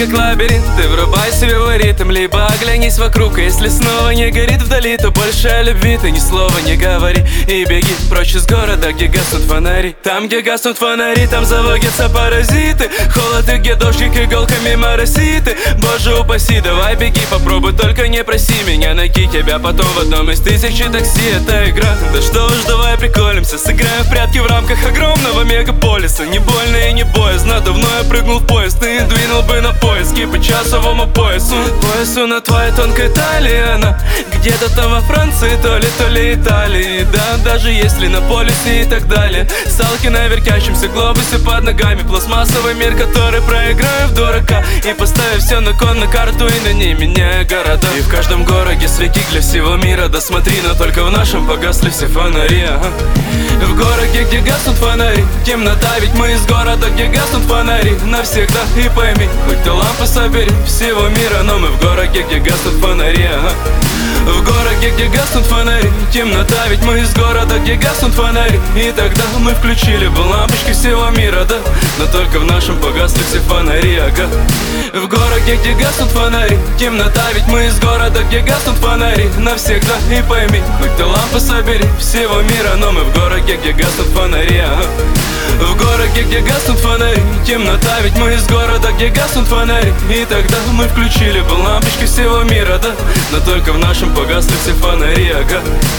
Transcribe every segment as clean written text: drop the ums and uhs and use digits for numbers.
как лабиринт, ты врубай себе в ритм. Либо оглянись вокруг, и если снова не горит вдали, то больше о любви ты ни слова не говори. И беги прочь из города, где гаснут фонари. Там, где гаснут фонари, там заводятся паразиты. Холод и где дождик иголками моросит. Боже упаси, давай беги, попробуй, только не проси меня найти тебя потом в одном из тысячи такси. Это игра, да что уж, давай приколимся. Сыграем в прятки в рамках огромного мегаполиса. Не больно и не боязно, давно я прыгнул в поезд и двинул бы на поиски по часовому поясу. Поясу на твоей тонкой талии, она где-то там во Франции, то ли Италии. Да, даже если на полюсе и так далее. Салки на вертящемся глобусе под ногами. Пластмассовый мир, который проиграю в дурака. И поставив все на кон, на карту, и на ней меняя города. И в каждом городе светик для всего мира. Да смотри, но только в нашем погасли все фонари, ага. В городе, где гаснут фонари, темнота, ведь мы из города, где гаснут фонари навсегда. И пойми, хоть ты лампы собери всего мира, но мы в городе, где гаснут фонари, ага. В городе, где гаснут фонари, темнота, ведь мы из города, где гаснут фонари. И тогда мы включили бы лампочки всего мира, да, но только в нашем погасли все фонари, ага. В городе, где гаснут фонари, темнота, ведь мы из города, где гаснут фонари навсегда. И пойми, хоть ты лампы собери всего мира, но мы в городе, где гаснут фонари, ага. В городе, где гаснут фонари, темнота, ведь мы из города, где гаснут фонари. И тогда мы включили бы лампочки всего мира, да, но только в нашем погасли все фонари, ага.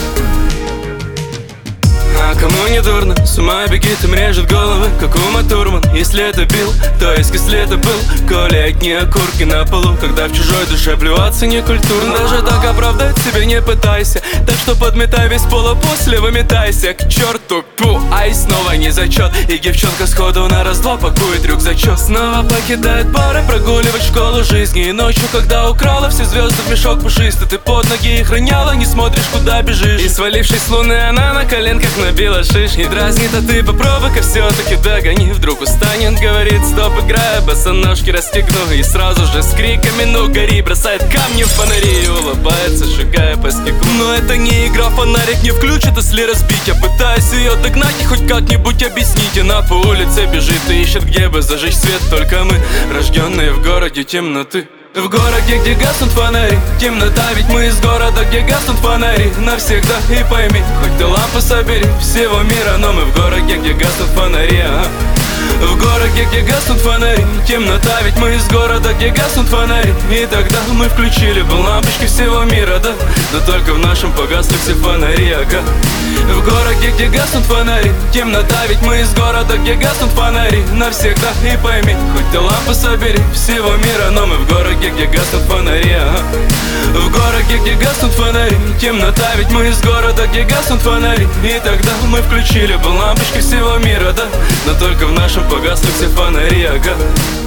А кому не дурно, с ума бегит, им режет головы, как Ума Турман. Если это бил, то есть если это был Коли одни окурки на полу, когда в чужой душе плеваться не культурно. Даже так оправдать себя не пытайся, так что подметай весь пол, а после выметайся к черту, пу, ай, снова не зачет. И девчонка сходу на раз-два пакует рюкзачок. Снова покидает пары, прогуливать школу жизни. И ночью, когда украла все звезды в мешок пушистый, ты под ноги их роняла, не смотришь, куда бежишь. И свалившись с луны, она на коленках набила шиш. Не дразнит, а ты попробуй-ка все-таки догони. Вдруг устанет, говорит, стоп, играя, босоножки расстегну. И сразу же с криками, ну гори, бросает камни в фонари и улыбается, шагая по стеклу. Но это не игра, фонарик не включит, если разбить. Я пытаюсь ее догнать и хоть как-нибудь объяснить. Она по улице бежит и ищет, где бы зажечь свет. Только мы, рожденные в городе темноты. В городе, где гаснут фонари, темнота, ведь мы из города, где гаснут фонари навсегда. И пойми, хоть ты лампы собери всего мира, но мы в городе, где гаснут фонари, ага. В городе, где гаснут фонари, темнота, ведь мы из города, где гаснут фонари. И тогда мы включили бы лампочки всего мира, да, но только в нашем погасли все фонари, ага. В городе, где гаснут фонари, темнота, ведь мы из города, где гаснут фонари навсегда. И пойми, хоть ты лампы собери всего мира, но мы в городе, где гаснут фонари, ага. В городе, где гаснут фонари, темнота, ведь мы из города, где гаснут фонари. И тогда мы включили бы лампочки всего мира, да, но только в нашем погасли все фонари, ага.